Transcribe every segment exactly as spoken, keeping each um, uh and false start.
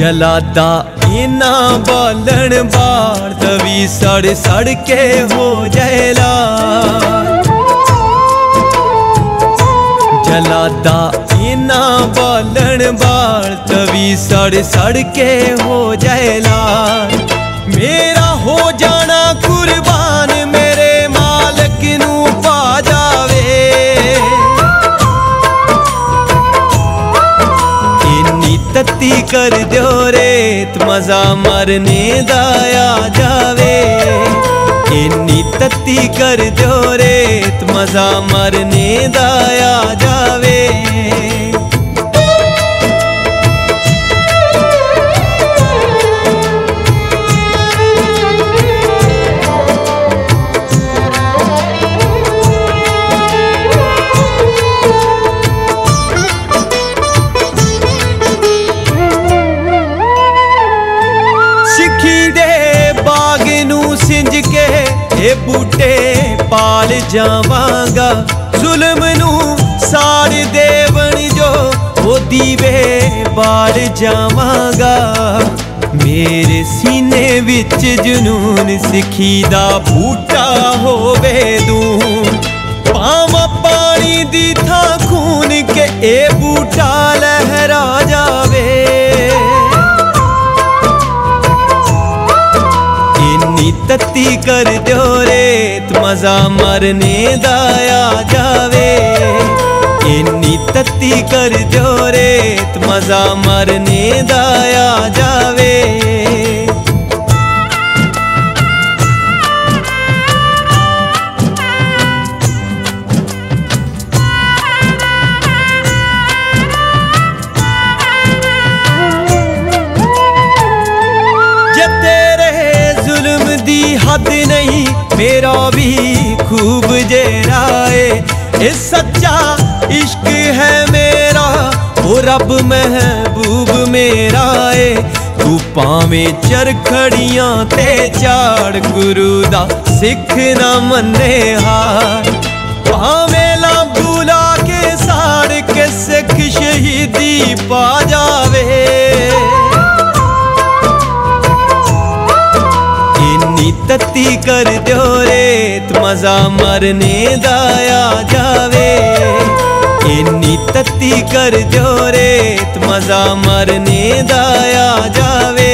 जलादा इना बालन बाल तवी सड़ सड़ के हो जाएला। जलादा इना बालन बाल तवी सड़ सड़ के हो जाएला। मेरा हो जाना कुर्बान मेरे मालक नू पा जावे। इन्नी तत्ती कर दो रेत मजा मरने दाया जावे। इन्नी तत्ती कर दो रेत मजा मरने दाया जावे। सिंज के ये बूटे पाल जावांगा। जुल्म नू साड़ देवन जो वो दीवे बाल जावांगा। मेरे सीने विच जुनून सिखी दा बूटा होवे दूं। पावा पानी दी था खून के ए बूटा लहरा जावे। तत्ती कर दो रेत मजा मरने दाया जावे। इन्नी तत्ती कर दो रेत मजा मरने दाया जावे। हद नहीं मेरा भी खूब जेराए। ये सच्चा इश्क है मेरा वो रब महबूब मेरा है। तू पावे चरखड़ियां ते चाड़ गुरु दा सिख ना मन्ने हार। पावे ला बुला के साड़ के सिख शहीदी पा जावे। तत्ती कर दो रेत मजा मरने दाया जावे। इन्नी तत्ती कर दो रेत मजा मरने दाया जावे।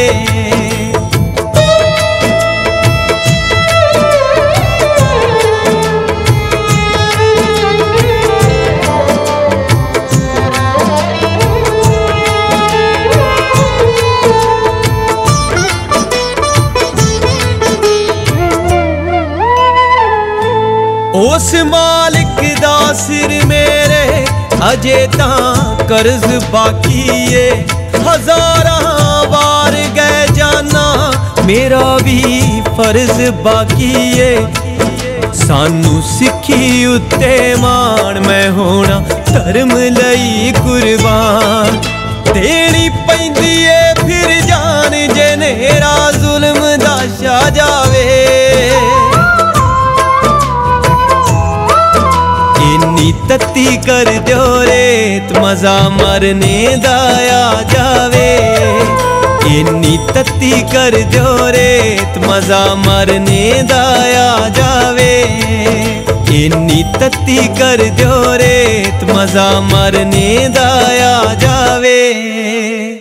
उस मालिक दा सिर मेरे अजे तां कर्ज बाकी है। हजारा बार गए जाना मेरा भी फर्ज बाकी है। सानू सिखी उत्ते मान मैं होना धर्म लई कुर्बान। देनी पैंदी है फिर जान जनेरा जुल्म दा छा जावे। इन्नी तत्ती कर दो रेत मजा मरने दाया जावे। इन्नी तत्ती कर दो रेत मजा मरने दाया जावे। इन्नी तत्ती कर दो रेत मजा मरने दाया जावे।